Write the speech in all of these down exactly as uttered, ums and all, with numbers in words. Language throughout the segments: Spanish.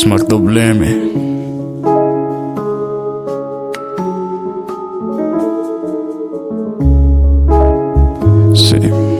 Mac doble M. Sí.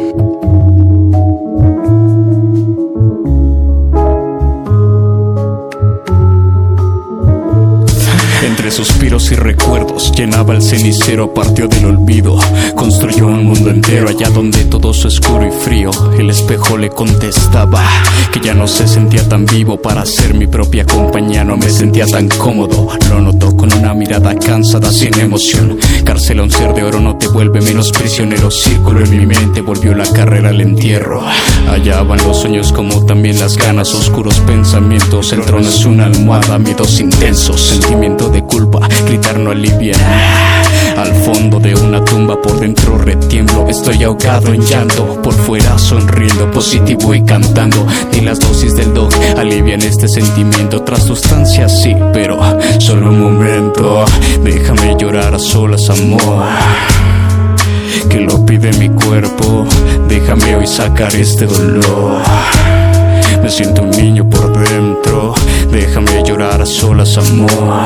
Entre suspiros y recuerdos llenaba el cenicero, partió del olvido, construyó un mundo entero allá donde todo es oscuro y frío. El espejo le contestaba que ya no se sentía tan vivo para ser mi propia compañía, no me sentía tan cómodo. Lo notó con una mirada cansada, sin emoción. Cárcel a un ser de oro no te vuelve menos prisionero. Círculo en mi mente, volvió la carrera al entierro. Allá van los sueños como también las ganas, oscuros pensamientos. El trono es una almohada, miedos intensos, sentimiento de culpa, gritar no alivia. Al fondo de una tumba, por dentro retiemblo. Estoy ahogado en llanto, por fuera sonriendo, positivo y cantando. Ni las dosis del doc alivian este sentimiento. Tras sustancias sí, pero solo un momento. Déjame llorar a solas, amor, que lo pide mi cuerpo. Déjame hoy sacar este dolor. Me siento un niño por dentro. Déjame llorar a solas, amor,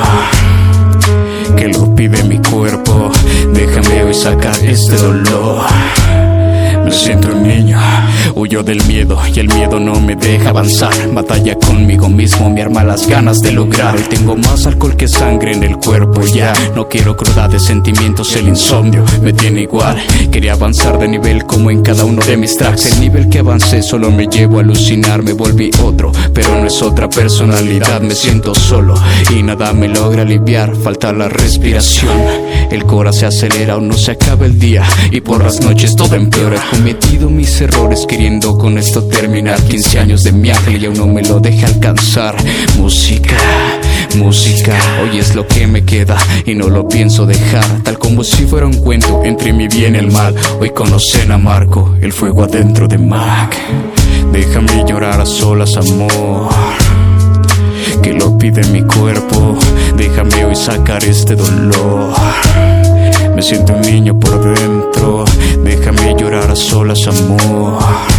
que lo pide mi cuerpo. Déjame hoy sacar este dolor. Me siento un niño, huyo del miedo y el miedo no me deja avanzar. Batalla conmigo mismo, me arma las ganas de lograr. Hoy tengo más alcohol que sangre en el cuerpo ya. No quiero cruda de sentimientos, el insomnio me tiene igual. Quería avanzar de nivel como en cada uno de mis tracks. El nivel que avancé solo me llevo a alucinar. Me volví otro, pero no es otra personalidad. Me siento solo y nada me logra aliviar. Falta la respiración, el corazón se acelera, aún no se acaba el día y por las noches todo empeora. He cometido mis errores queriendo con esto terminar. Quince años de mi ángel y aún no me lo deja alcanzar. Música, música, hoy es lo que me queda y no lo pienso dejar. Tal como si fuera un cuento entre mi bien y el mal. Hoy conocen a Marco, el fuego adentro de Mac. Déjame llorar a solas, amor, que lo pide mi cuerpo. Déjame hoy sacar este dolor. Me siento un niño por dentro. Déjame llorar a solas, amor,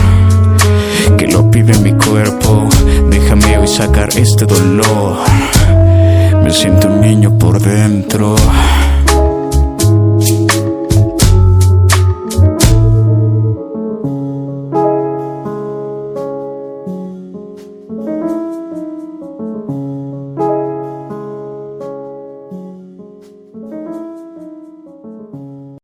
que lo pide mi cuerpo. Déjame hoy sacar este dolor. Me siento un niño por dentro.